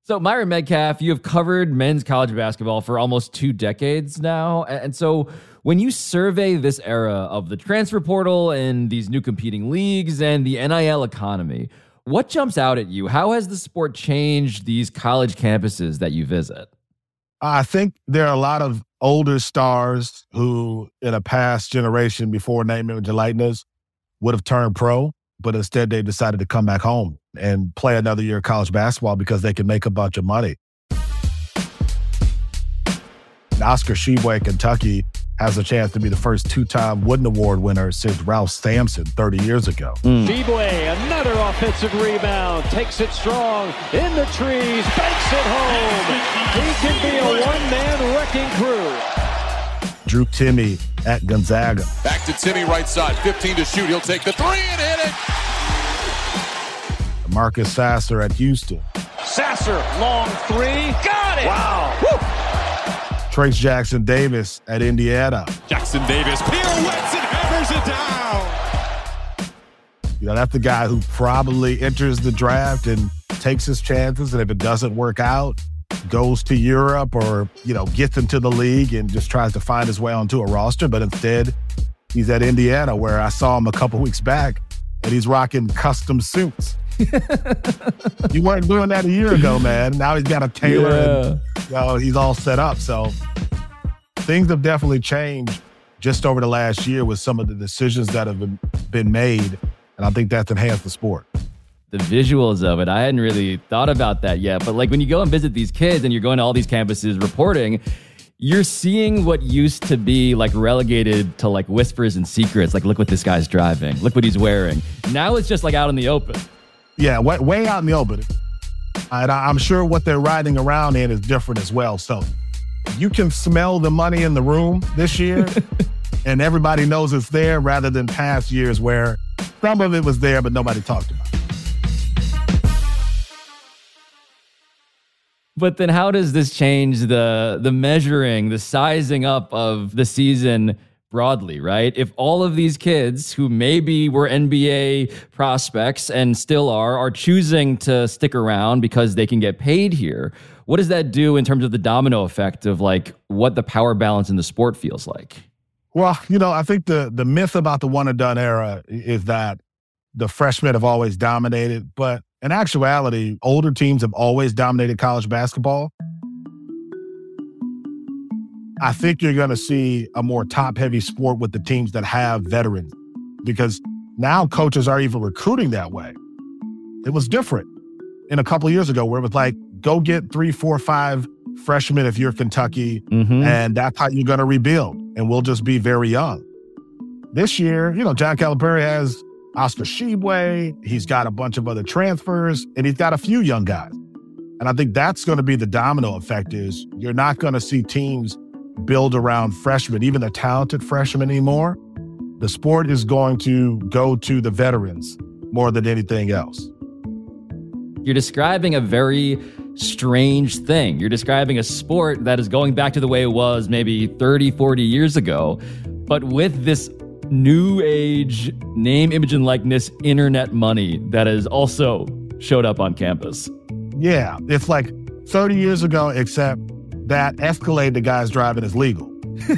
So, Myron Medcalf, you have covered men's college basketball for almost 2 decades now. And so when you survey this era of the transfer portal and these new competing leagues and the NIL economy, what jumps out at you? How has the sport changed these college campuses that you visit? I think there are a lot of older stars who, in a past generation before name, image, and likeness, would have turned pro, but instead they decided to come back home and play another year of college basketball because they can make a bunch of money. Oscar Tshiebwe, Kentucky, has a chance to be the first 2-time Wooden Award winner since Ralph Sampson 30 years ago. Tshiebwe, another offensive rebound, takes it strong, in the trees, banks it home. He can be a one-man wrecking crew. Drew Timme at Gonzaga. Back to Timme, right side, 15 to shoot. He'll take the 3 and hit it. Marcus Sasser at Houston. Sasser, long 3, got it! Wow! Woo! Trace Jackson Davis at Indiana. Jackson Davis pirouettes and hammers it down. You know, that's the guy who probably enters the draft and takes his chances, and if it doesn't work out, goes to Europe or, you know, gets into the league and just tries to find his way onto a roster. But instead, he's at Indiana, where I saw him a couple weeks back, and he's rocking custom suits. You weren't doing that a year ago, man. Now he's got a tailor and, you know, he's all set up. So things have definitely changed just over the last year with some of the decisions that have been made. And I think that's enhanced the sport. The visuals of it, I hadn't really thought about that yet. But like when you go and visit these kids and you're going to all these campuses reporting, you're seeing what used to be like relegated to like whispers and secrets. Like, look what this guy's driving. Look what he's wearing. Now it's just like out in the open. Yeah, way out in the open. And I'm sure what they're riding around in is different as well. So you can smell the money in the room this year, and everybody knows it's there, rather than past years where some of it was there, but nobody talked about it. But then how does this change the measuring, the sizing up of the season broadly, right? If all of these kids who maybe were NBA prospects and still are choosing to stick around because they can get paid here, what does that do in terms of the domino effect of like what the power balance in the sport feels like? Well, you know, I think the myth about the one and done era is that the freshmen have always dominated, but in actuality, older teams have always dominated college basketball. I think you're going to see a more top-heavy sport with the teams that have veterans, because now coaches are even recruiting that way. It was different in a couple of years ago where it was like, go get 3, 4, 5 freshmen if you're Kentucky, and that's how you're going to rebuild, and we'll just be very young. This year, you know, John Calipari has Oscar Tshiebwe, he's got a bunch of other transfers, and he's got a few young guys. And I think that's going to be the domino effect is you're not going to see teams build around freshmen, even the talented freshmen anymore. The sport is going to go to the veterans more than anything else. You're describing a very strange thing. You're describing a sport that is going back to the way it was maybe 30, 40 years ago, but with this new age name, image, and likeness internet money that has also showed up on campus. Yeah, it's like 30 years ago, except that Escalade the guy's driving is legal.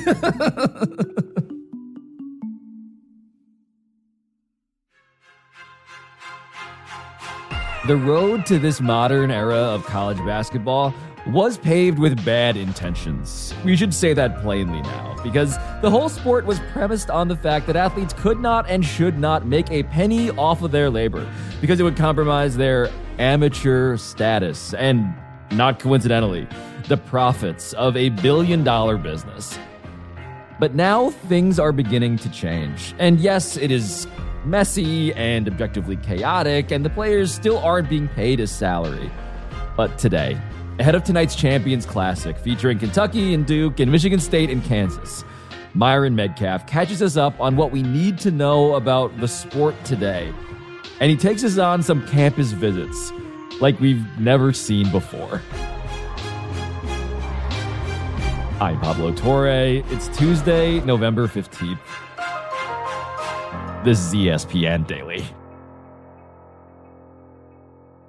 The road to this modern era of college basketball was paved with bad intentions. We should say that plainly now, because the whole sport was premised on the fact that athletes could not and should not make a penny off of their labor, because it would compromise their amateur status and, not coincidentally, the profits of a billion-dollar business. But now things are beginning to change. And yes, it is messy and objectively chaotic, and the players still aren't being paid a salary. But today, ahead of tonight's Champions Classic, featuring Kentucky and Duke and Michigan State and Kansas, Myron Medcalf catches us up on what we need to know about the sport today. And he takes us on some campus visits like we've never seen before. I'm Pablo Torre. It's Tuesday, November 15th. This is ESPN Daily.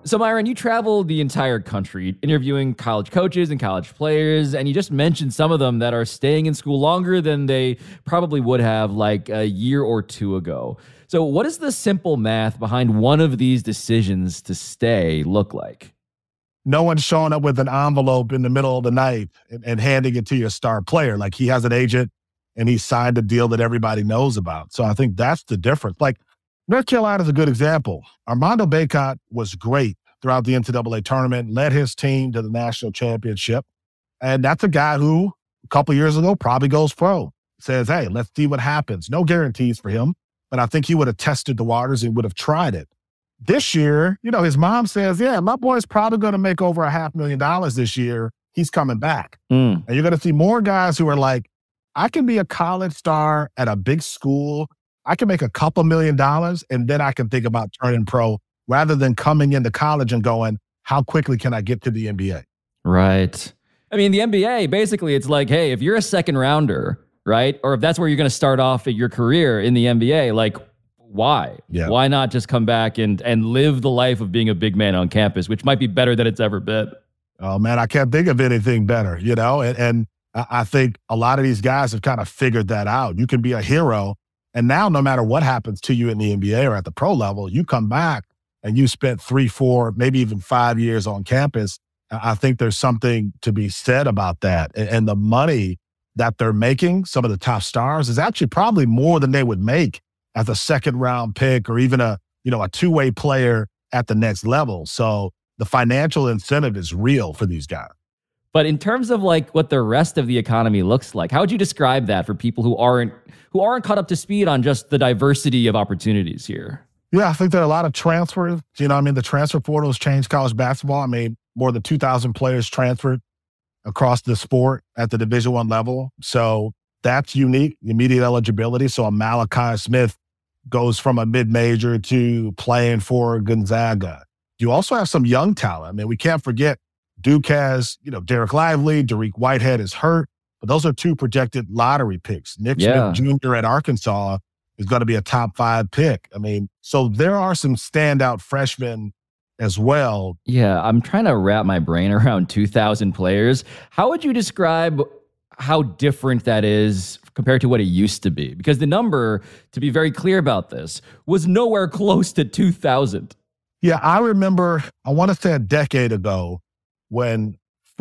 So, Myron, you travel the entire country interviewing college coaches and college players, and you just mentioned some of them that are staying in school longer than they probably would have like a year or two ago. So what does the simple math behind one of these decisions to stay look like? No one's showing up with an envelope in the middle of the night and handing it to your star player. Like, he has an agent and he signed a deal that everybody knows about. So I think that's the difference. Like, North Carolina is a good example. Armando Bacot was great throughout the NCAA tournament, led his team to the national championship. And that's a guy who a couple years ago probably goes pro. Says, hey, let's see what happens. No guarantees for him, but I think he would have tested the waters and would have tried it. This year, his mom says, yeah, my boy's probably going to make over $500,000 this year. He's coming back. And you're going to see more guys who are like, I can be a college star at a big school. I can make a couple $1 million, and then I can think about turning pro rather than coming into college and going, how quickly can I get to the NBA? Right. I mean, the NBA, basically, it's like, hey, if you're a second rounder, right, or if that's where you're going to start off at your career in the NBA, like, why? Yeah. Why not just come back and live the life of being a big man on campus, which might be better than it's ever been? Oh, man, I can't think of anything better, and I think a lot of these guys have kind of figured that out. You can be a hero, and now no matter what happens to you in the NBA or at the pro level, you come back and you spent 3, 4, maybe even 5 years on campus. I think there's something to be said about that. And the money that they're making, some of the top stars, is actually probably more than they would make as a second-round pick or even a two-way player at the next level. So the financial incentive is real for these guys. But in terms of like what the rest of the economy looks like, how would you describe that for people who aren't caught up to speed on just the diversity of opportunities here? Yeah, I think there are a lot of transfers. The transfer portal has changed college basketball. More than 2,000 players transferred across the sport at the Division I level. So that's unique, immediate eligibility. So a Malachi Smith goes from a mid-major to playing for Gonzaga. You also have some young talent. We can't forget Duke has, Derek Lively, Dariq Whitehead is hurt, but those are 2 projected lottery picks. Nick Smith Jr. at Arkansas is going to be a top 5 pick. So there are some standout freshmen as well. Yeah, I'm trying to wrap my brain around 2,000 players. How would you describe how different that is compared to what it used to be? Because the number, to be very clear about this, was nowhere close to 2,000. Yeah, I remember, I want to say a decade ago, when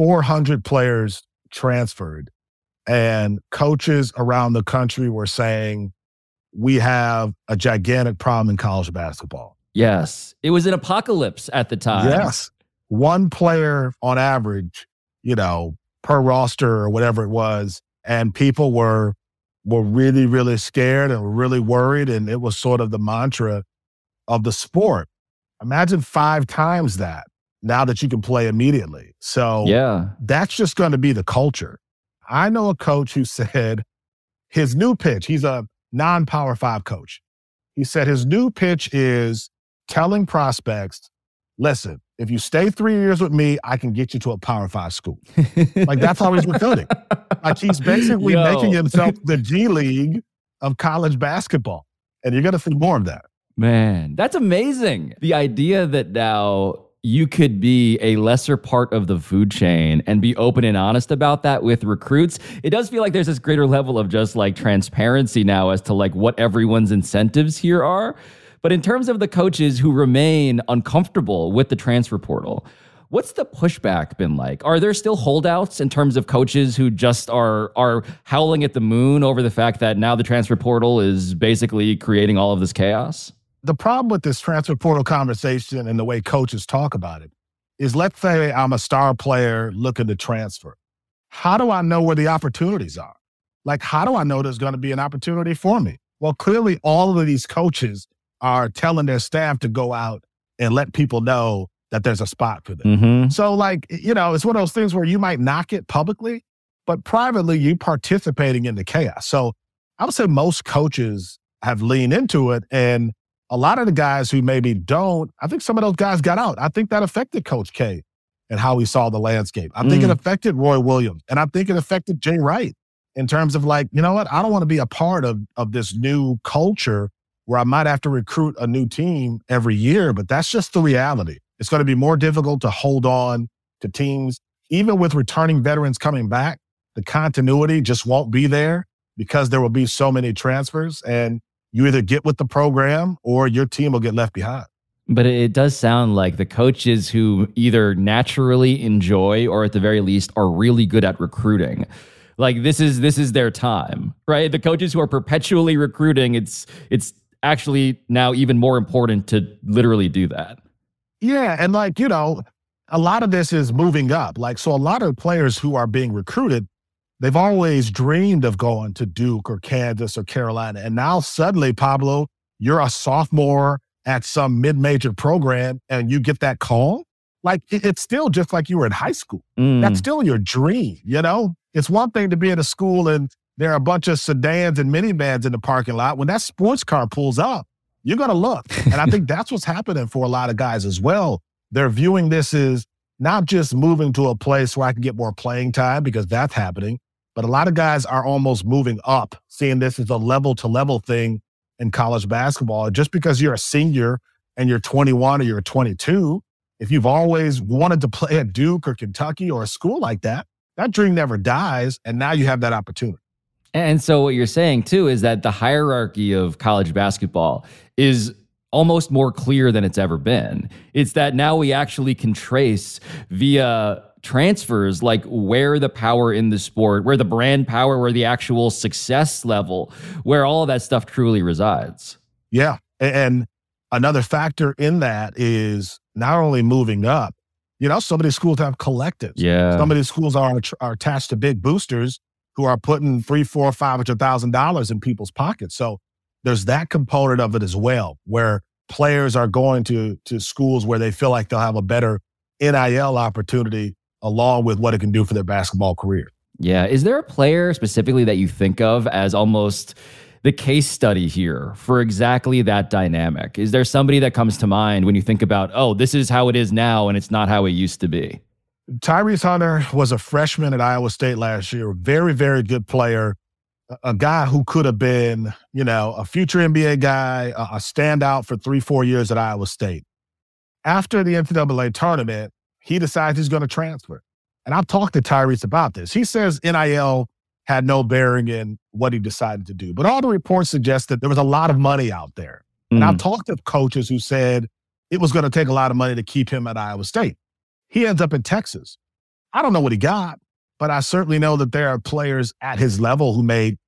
400 players transferred and coaches around the country were saying, we have a gigantic problem in college basketball. Yes. It was an apocalypse at the time. Yes. One player on average, per roster or whatever it was. And people were really, really scared and really worried. And it was sort of the mantra of the sport. Imagine 5 times that now that you can play immediately. So that's just going to be the culture. I know a coach who said his new pitch, he's a non-Power 5 coach. He said his new pitch is telling prospects, listen, if you stay 3 years with me, I can get you to a Power 5 school. Like, that's how he's recruiting. Like, he's basically making himself the G League of college basketball. And you're going to see more of that. Man, that's amazing. The idea that now you could be a lesser part of the food chain and be open and honest about that with recruits. It does feel like there's this greater level of just like transparency now as to like what everyone's incentives here are. But in terms of the coaches who remain uncomfortable with the transfer portal, what's the pushback been like? Are there still holdouts in terms of coaches who just are howling at the moon over the fact that now the transfer portal is basically creating all of this chaos? The problem with this transfer portal conversation and the way coaches talk about it is, let's say I'm a star player looking to transfer. How do I know where the opportunities are? Like, how do I know there's going to be an opportunity for me? Well, clearly all of these coaches are telling their staff to go out and let people know that there's a spot for them. Mm-hmm. So like, it's one of those things where you might knock it publicly, but privately you participating in the chaos. So I would say most coaches have leaned into it, and a lot of the guys who maybe don't, I think some of those guys got out. I think that affected Coach K and how he saw the landscape. I think it affected Roy Williams, and I think it affected Jay Wright in terms of like, you know what, I don't want to be a part of this new culture where I might have to recruit a new team every year, but that's just the reality. It's going to be more difficult to hold on to teams. Even with returning veterans coming back, the continuity just won't be there because there will be so many transfers, and you either get with the program or your team will get left behind. But it does sound like the coaches who either naturally enjoy or at the very least are really good at recruiting, like this is their time, right? The coaches who are perpetually recruiting, it's actually now even more important to literally do that. Yeah, and like, a lot of this is moving up. Like, so a lot of players who are being recruited, they've always dreamed of going to Duke or Kansas or Carolina. And now suddenly, Pablo, you're a sophomore at some mid-major program and you get that call. Like, it's still just like you were in high school. That's still your dream, It's one thing to be in a school and there are a bunch of sedans and minivans in the parking lot. When that sports car pulls up, you're going to look. And I think that's what's happening for a lot of guys as well. They're viewing this as not just moving to a place where I can get more playing time, because that's happening, but a lot of guys are almost moving up, seeing this as a level-to-level thing in college basketball. Just because you're a senior and you're 21 or you're 22, if you've always wanted to play at Duke or Kentucky or a school like that, that dream never dies, and now you have that opportunity. And so what you're saying, too, is that the hierarchy of college basketball is almost more clear than it's ever been. It's that now we actually can trace via transfers, like where the power in the sport, where the brand power, where the actual success level, where all of that stuff truly resides. Yeah. And another factor in that is not only moving up, some of these schools have collectives. Yeah. Some of these schools are attached to big boosters who are putting $300,000, $400,000, $500,000 in people's pockets. So there's that component of it as well, where players are going to schools where they feel like they'll have a better NIL opportunity along with what it can do for their basketball career. Yeah. Is there a player specifically that you think of as almost the case study here for exactly that dynamic? Is there somebody that comes to mind when you think about, oh, this is how it is now and it's not how it used to be? Tyrese Hunter was a freshman at Iowa State last year. Very, very good player. A guy who could have been, a future NBA guy, a standout for 3-4 years at Iowa State. After the NCAA tournament, he decides he's going to transfer. And I've talked to Tyrese about this. He says NIL had no bearing in what he decided to do. But all the reports suggest that there was a lot of money out there. And I've talked to coaches who said it was going to take a lot of money to keep him at Iowa State. He ends up in Texas. I don't know what he got, but I certainly know that there are players at his level who made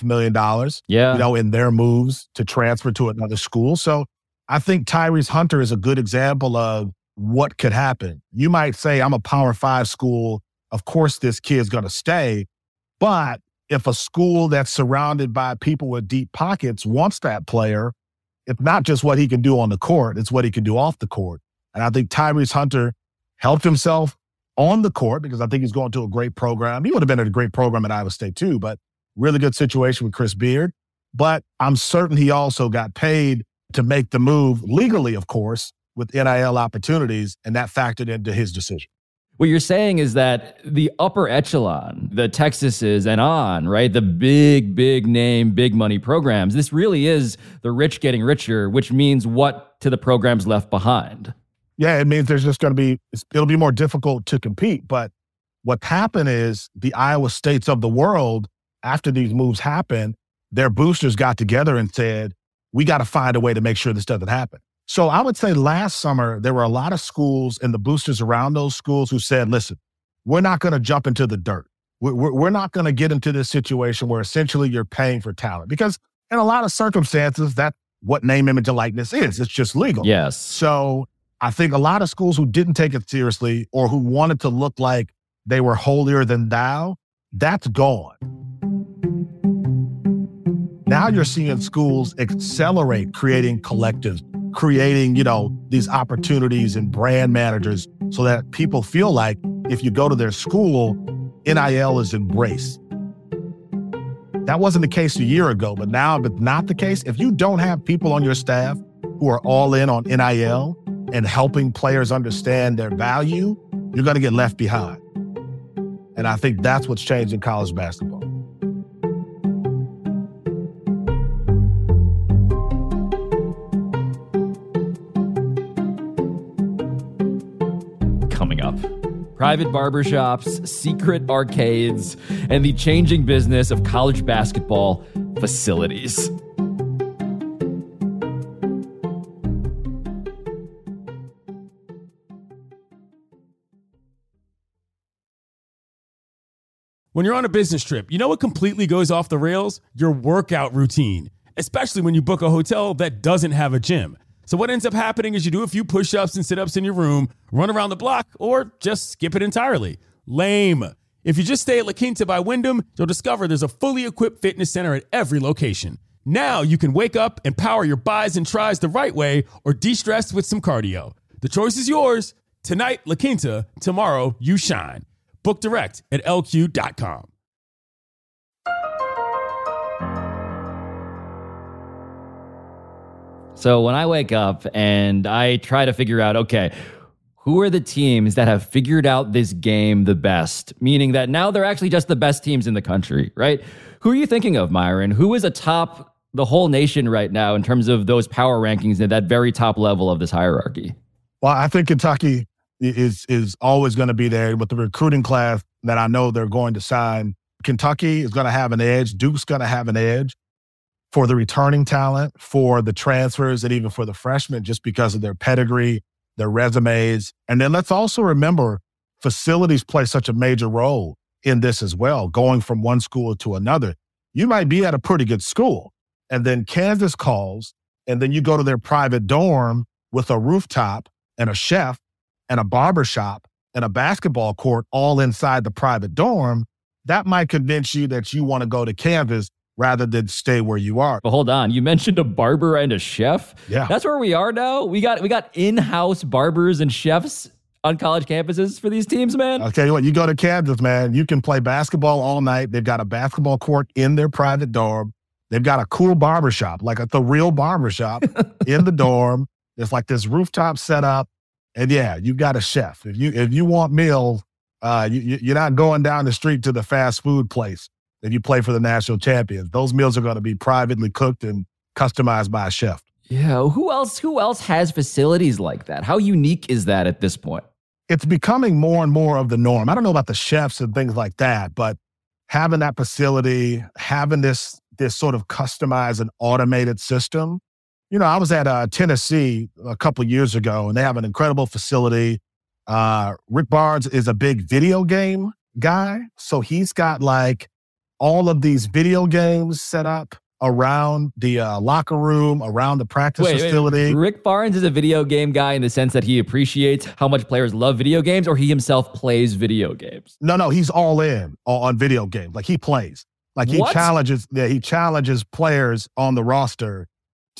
$500,000, in their moves to transfer to another school. So I think Tyrese Hunter is a good example of what could happen. You might say, I'm a Power 5 school. Of course, this kid's going to stay. But if a school that's surrounded by people with deep pockets wants that player, it's not just what he can do on the court, it's what he can do off the court. And I think Tyrese Hunter helped himself on the court because I think he's going to a great program. He would have been at a great program at Iowa State too, but really good situation with Chris Beard. But I'm certain he also got paid to make the move legally, of course, with NIL opportunities, and that factored into his decision. What you're saying is that the upper echelon, the Texases and on, right, the big name, big money programs, this really is the rich getting richer, which means what to the programs left behind? Yeah, it means there's just going to be, it'll be more difficult to compete. But what happened is the Iowa States of the world, after these moves happened, their boosters got together and said, we got to find a way to make sure this doesn't happen. So I would say last summer, there were a lot of schools and the boosters around those schools who said, listen, we're not going to jump into the dirt. We're not going to get into this situation where essentially you're paying for talent. Because in a lot of circumstances, that's what name, image, and likeness is. It's just legal. Yes. So I think a lot of schools who didn't take it seriously or who wanted to look like they were holier than thou, that's gone. Now you're seeing schools accelerate creating collectives, creating, these opportunities and brand managers so that people feel like if you go to their school, NIL is embraced. That wasn't the case a year ago, but now it's not the case. If you don't have people on your staff who are all in on NIL and helping players understand their value, you're going to get left behind. And I think that's what's changed in college basketball. private barbershops, secret arcades, and the changing business of college basketball facilities. When you're on a business trip, you know what completely goes off the rails? Your workout routine, especially when you book a hotel that doesn't have a gym. So what ends up happening is you do a few push-ups and sit-ups in your room, run around the block, or just skip it entirely. Lame. If you just stay at La Quinta by Wyndham, you'll discover there's a fully equipped fitness center at every location. Now you can wake up and power your bis and tris the right way or de-stress with some cardio. The choice is yours. Tonight, La Quinta. Tomorrow, you shine. Book direct at lq.com. So when I wake up and I try to figure out, okay, who are the teams that have figured out this game the best? Meaning that now they're actually just the best teams in the country, right? Who are you thinking of, Myron? Who is atop the whole nation right now in terms of those power rankings at that very top level of this hierarchy? Well, I think Kentucky is always going to be there with the recruiting class that I know they're going to sign. Kentucky is going to have an edge. Duke's going to have an edge for the returning talent, for the transfers, and even for the freshmen, just because of their pedigree, their resumes. And then let's also remember facilities play such a major role in this as well, going from one school to another. You might be at a pretty good school, and then Kansas calls, and then you go to their private dorm with a rooftop and a chef and a barbershop and a basketball court all inside the private dorm. That might convince you that you want to go to Kansas rather than stay where you are. But hold on, you mentioned a barber and a chef? Yeah. That's where we are now? We got in-house barbers and chefs on college campuses for these teams, man? I'll tell you what, you go to Kansas, man, you can play basketball all night. They've got a basketball court in their private dorm. They've got a cool barbershop, like the real barbershop in the dorm. There's like this rooftop set up. And yeah, you got a chef. If you want meals, you're not going down the street to the fast food place if you play for the national champions. Those meals are going to be privately cooked and customized by a chef. Yeah, who else has facilities like that? How unique is that at this point? It's becoming more and more of the norm. I don't know about the chefs and things like that, but having that facility, having this sort of customized and automated system. You know, I was at Tennessee a couple of years ago, and they have an incredible facility. Rick Barnes is a big video game guy, so he's got like all of these video games set up around the locker room, around the practice facility. Rick Barnes is a video game guy in the sense that he appreciates how much players love video games, or he himself plays video games? No, he's all in on video games. Like he plays. Like he challenges players on the roster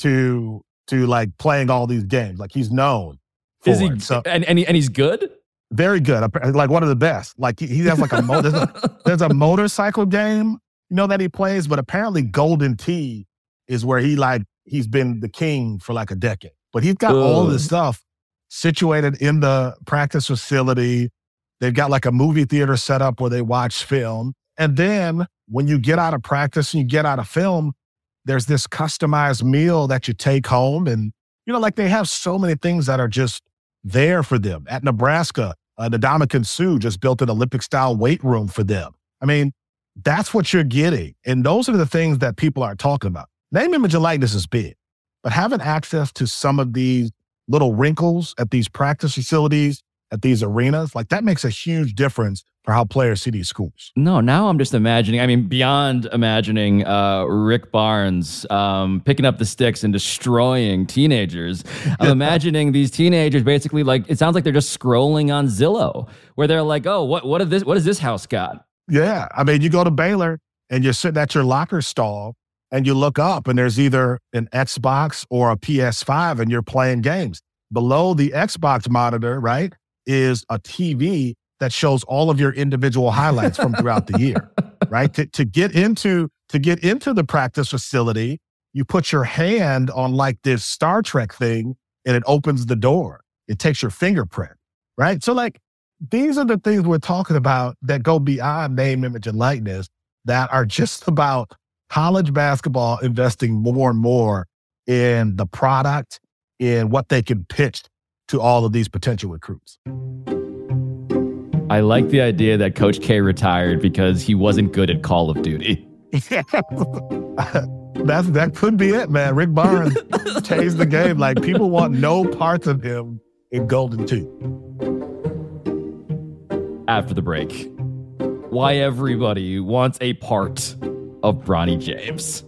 to like playing all these games. Like he's known for Is he, it. So, and he's good? Very good. Like one of the best. Like he has like there's a motorcycle game, you know, that he plays, but apparently Golden Tee is where he's been the king for like a decade. But he's got all this stuff situated in the practice facility. They've got like a movie theater set up where they watch film. And then when you get out of practice and you get out of film, there's this customized meal that you take home. And, you know, like they have so many things that are just there for them. At Nebraska, the Ndamukong Suh just built an Olympic-style weight room for them. I mean, that's what you're getting. And those are the things that people are talking about. Name, image, and likeness is big. But having access to some of these little wrinkles at these practice facilities, at these arenas, like that makes a huge difference for how players see these schools. No, now I'm just imagining, beyond imagining Rick Barnes picking up the sticks and destroying teenagers. I'm imagining these teenagers basically like, it sounds like they're just scrolling on Zillow, where they're like, oh, what does this house got? Yeah. I mean, you go to Baylor and you're sitting at your locker stall and you look up and there's either an Xbox or a PS5 and you're playing games. Below the Xbox monitor, right, is a TV that shows all of your individual highlights from throughout the year, right? To get into the practice facility, you put your hand on like this Star Trek thing and it opens the door. It takes your fingerprint, right? So like, these are the things we're talking about that go beyond name, image, and likeness, that are just about college basketball investing more and more in the product, in what they can pitch to all of these potential recruits. I like the idea that Coach K retired because he wasn't good at Call of Duty. That could be it, man. Rick Barnes changed the game. Like, people want no parts of him in Golden Tooth. After the break, why everybody wants a part of Bronny James.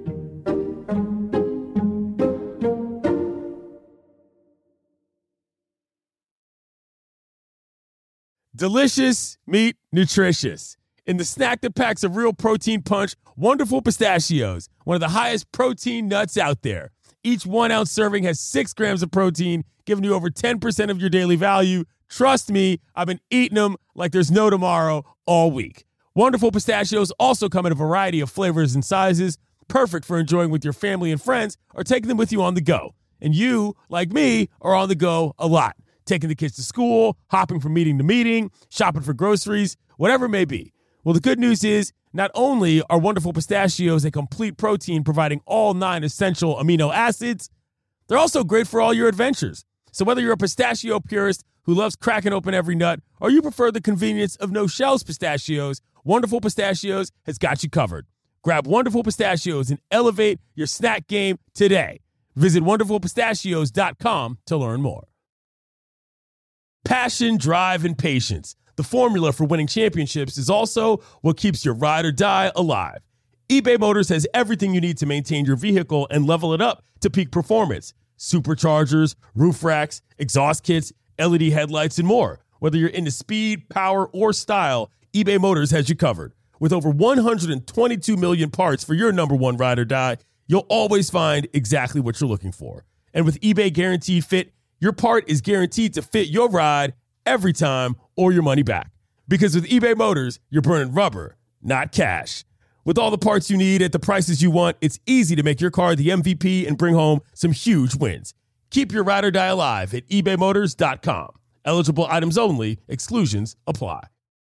Delicious meat, nutritious. In the snack that packs a real protein punch, Wonderful Pistachios, one of the highest protein nuts out there. Each 1 ounce serving has 6 grams of protein, giving you over 10% of your daily value. Trust me, I've been eating them like there's no tomorrow all week. Wonderful Pistachios also come in a variety of flavors and sizes, perfect for enjoying with your family and friends or taking them with you on the go. And you, like me, are on the go a lot. Taking the kids to school, hopping from meeting to meeting, shopping for groceries, whatever it may be. Well, the good news is not only are Wonderful Pistachios a complete protein providing all 9 essential amino acids, they're also great for all your adventures. So whether you're a pistachio purist who loves cracking open every nut or you prefer the convenience of no shells pistachios, Wonderful Pistachios has got you covered. Grab Wonderful Pistachios and elevate your snack game today. Visit wonderfulpistachios.com to learn more. Passion, drive, and patience. The formula for winning championships is also what keeps your ride or die alive. eBay Motors has everything you need to maintain your vehicle and level it up to peak performance. Superchargers, roof racks, exhaust kits, LED headlights, and more. Whether you're into speed, power, or style, eBay Motors has you covered. With over 122 million parts for your number one ride or die, you'll always find exactly what you're looking for. And with eBay Guaranteed Fit, your part is guaranteed to fit your ride every time or your money back. Because with eBay Motors, you're burning rubber, not cash. With all the parts you need at the prices you want, it's easy to make your car the MVP and bring home some huge wins. Keep your ride or die alive at ebaymotors.com. Eligible items only. Exclusions apply.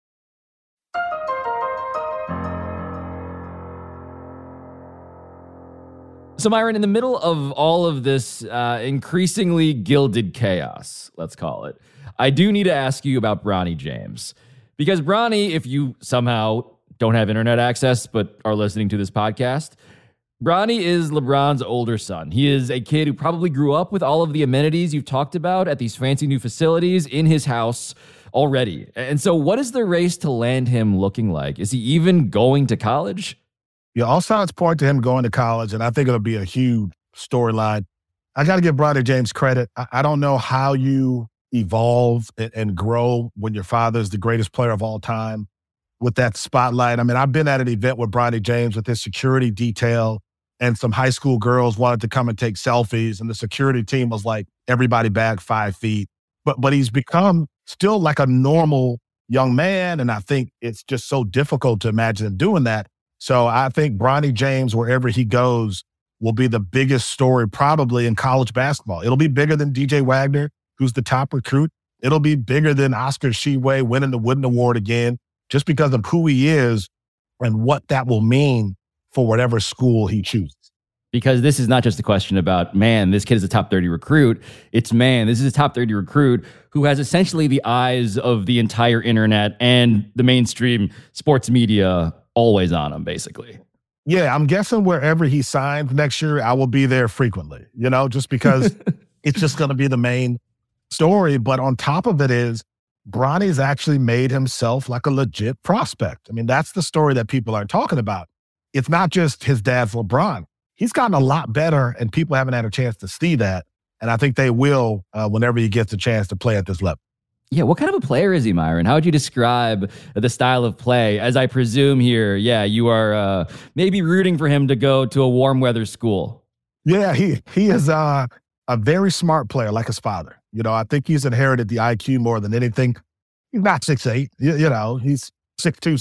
So, Myron, in the middle of all of this increasingly gilded chaos, let's call it, I do need to ask you about Bronny James. Because Bronny, if you somehow don't have internet access but are listening to this podcast, Bronny is LeBron's older son. He is a kid who probably grew up with all of the amenities you've talked about at these fancy new facilities in his house already. And so what is the race to land him looking like? Is he even going to college? Yeah, all signs point to him going to college, and I think it'll be a huge storyline. I got to give Bronny James credit. I don't know how you evolve and grow when your father is the greatest player of all time with that spotlight. I mean, I've been at an event with Bronny James with his security detail, and some high school girls wanted to come and take selfies, and the security team was like, everybody back 5 feet. But he's become still like a normal young man, and I think it's just so difficult to imagine him doing that. So I think Bronny James, wherever he goes, will be the biggest story probably in college basketball. It'll be bigger than DJ Wagner, who's the top recruit. It'll be bigger than Oscar Tshiebwe winning the Wooden Award again, just because of who he is and what that will mean for whatever school he chooses. Because this is not just a question about, man, this kid is a top 30 recruit. It's, man, this is a top 30 recruit who has essentially the eyes of the entire internet and the mainstream sports media always on him, basically. Yeah, I'm guessing wherever he signs next year, I will be there frequently, just because it's just going to be the main story. But on top of it is, Bronny's actually made himself like a legit prospect. I mean, that's the story that people are talking about. It's not just his dad's LeBron. He's gotten a lot better, and people haven't had a chance to see that. And I think they will whenever he gets a chance to play at this level. Yeah, what kind of a player is he, Myron? How would you describe the style of play? As I presume here, you are maybe rooting for him to go to a warm weather school. Yeah, he is a very smart player, like his father. I think he's inherited the IQ more than anything. He's not 6'8", he's 6'2",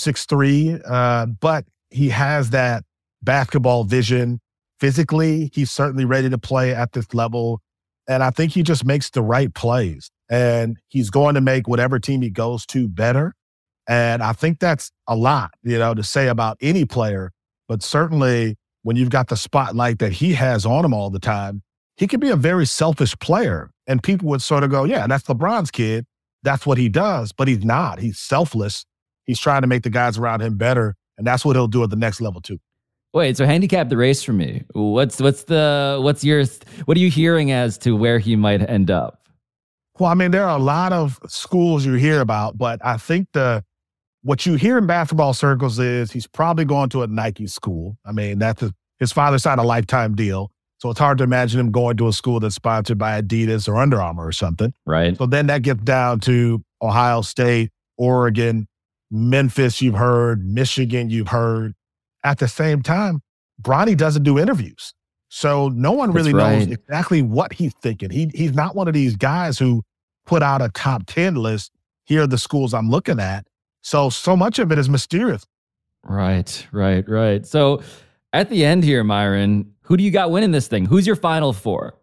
6'3", but he has that basketball vision. Physically, he's certainly ready to play at this level. And I think he just makes the right plays. And he's going to make whatever team he goes to better. And I think that's a lot, to say about any player. But certainly when you've got the spotlight that he has on him all the time, he can be a very selfish player. And people would sort of go, yeah, that's LeBron's kid. that's what he does, but he's not. He's selfless. He's trying to make the guys around him better, and that's what he'll do at the next level too. Wait, so handicap the race for me. What are you hearing as to where he might end up? Well, I mean, there are a lot of schools you hear about, but I think what you hear in basketball circles is he's probably going to a Nike school. I mean, his father signed a lifetime deal, so it's hard to imagine him going to a school that's sponsored by Adidas or Under Armour or something. Right. So then that gets down to Ohio State, Oregon, Memphis, you've heard, Michigan, you've heard. At the same time, Bronny doesn't do interviews. So no one really knows exactly what he's thinking. He's not one of these guys who put out a top 10 list. Here are the schools I'm looking at. So much of it is mysterious. Right. So at the end here, Myron, who do you got winning this thing? Who's your Final Four?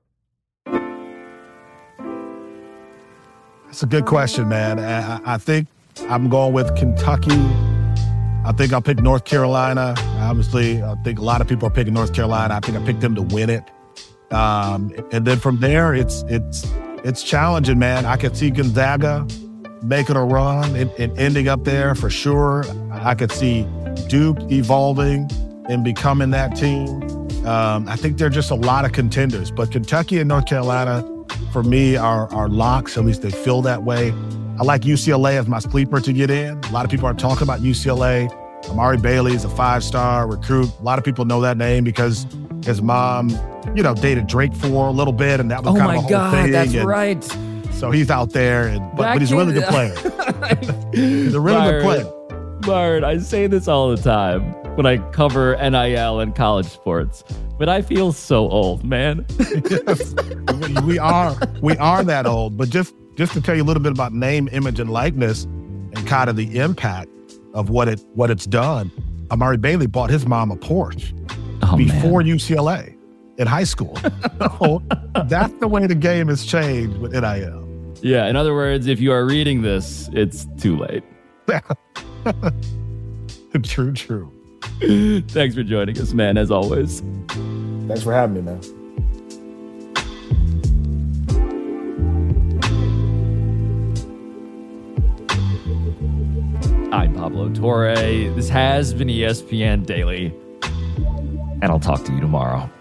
That's a good question, man. I think I'm going with Kentucky. I think I'll pick North Carolina. Obviously, I think a lot of people are picking North Carolina. I think I picked them to win it. And then from there, it's challenging, man. I could see Gonzaga making a run and ending up there for sure. I could see Duke evolving and becoming that team. I think there are just a lot of contenders. But Kentucky and North Carolina, for me, are locks. At least they feel that way. I like UCLA as my sleeper to get in. A lot of people are talking about UCLA. Amari Bailey is a 5-star recruit. A lot of people know that name because his mom, dated Drake for a little bit, and that was kind of a whole thing. Oh my God, that's right. So he's out there, but he's a really good player. He's a really good player. Byron, I say this all the time when I cover NIL and college sports, but I feel so old, man. Yes, we are that old, but just to tell you a little bit about name, image, and likeness and kind of the impact of what it's done, Amari Bailey bought his mom a Porsche before UCLA in high school. So that's the way the game has changed with NIL. Yeah, in other words, if you are reading this, it's too late. True. Thanks for joining us, man, as always. Thanks for having me, man. I'm Pablo Torre. This has been ESPN Daily, and I'll talk to you tomorrow.